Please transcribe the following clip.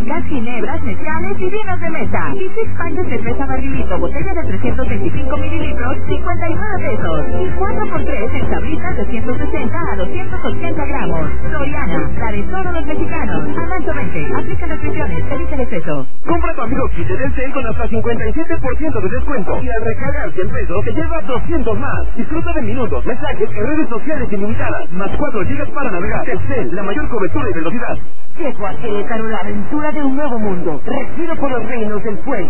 vodkas, ginebras, mezcales y vinos de mesa. Y 6 pack de cerveza barrilito, botella de 325 mililitros, 59 pesos. Y 4x3 en tablitas de 160 a 280 gramos. Soriana, la de todos los mexicanos. A marzo 20, aplica restricciones, evita el exceso. Compra tu amigo Kit de Telcel con hasta 57% de descuento. Y al recargar 100 pesos te llevas 200 más. Disfruta de minutos, mensajes y redes sociales ilimitadas. Más 4 gigas para navegar. Telcel, la mayor cobertura y velocidad. Llego a Querétaro la aventura de un nuevo mundo. Respiro por los reinos del fuego.